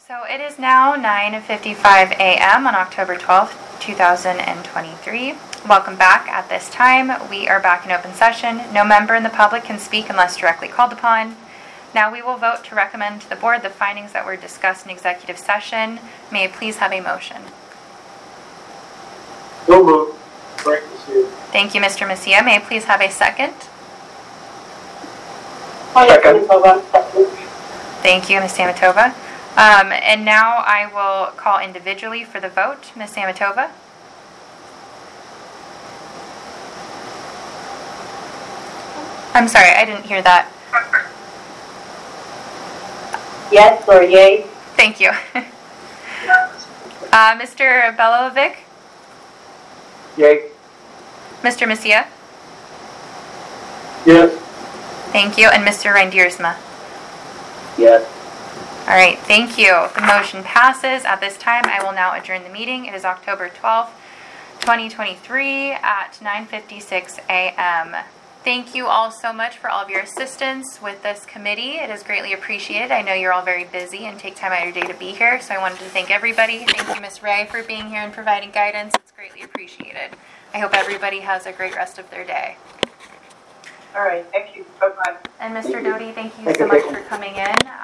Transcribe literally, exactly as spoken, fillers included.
So it is now nine fifty-five a m on October twelfth, two thousand twenty-three. Welcome back. At this time, we are back in open session. No member in the public can speak unless directly called upon. Now we will vote to recommend to the board the findings that were discussed in executive session. May I please have a motion? So moved. Frank Macia. Thank you, Mister Macia. May I please have a second? Second. Thank you, Miz Samatova. Um, and now I will call individually for the vote. Miz Samatova? I'm sorry, I didn't hear that. Yes or yay? Thank you. uh, Mister Belovic? Yay. Mister Macia? Yes. Thank you. And Mister Reindeersma? Yes. All right, thank you. The motion passes. At this time, I will now adjourn the meeting. It is October twelfth, twenty twenty-three at nine fifty-six a m Thank you all so much for all of your assistance with this committee. It is greatly appreciated. I know you're all very busy and take time out of your day to be here, so I wanted to thank everybody. Thank you, Miz Ray, for being here and providing guidance. It's greatly appreciated. I hope everybody has a great rest of their day. All right, thank you. Bye-bye. And Mister Thank you. Doty, thank you Thank so you. much for coming in.